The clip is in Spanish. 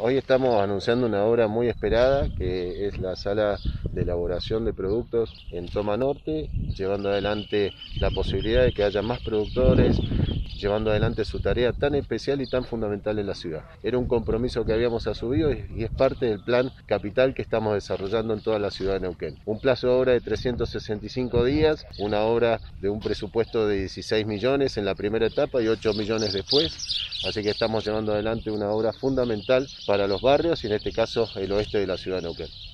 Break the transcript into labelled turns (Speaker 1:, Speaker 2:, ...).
Speaker 1: Hoy estamos anunciando una obra muy esperada, que es la sala de elaboración de productos en Toma Norte, llevando adelante la posibilidad de que haya más productores, llevando adelante su tarea tan especial y tan fundamental en la ciudad. Era un compromiso que habíamos asumido y es parte del plan capital que estamos desarrollando en toda la ciudad de Neuquén. Un plazo de obra de 365 días, una obra de un presupuesto de 16 millones en la primera etapa y 8 millones después. Así que estamos llevando adelante una obra fundamental para los barrios y en este caso el oeste de la ciudad de Neuquén.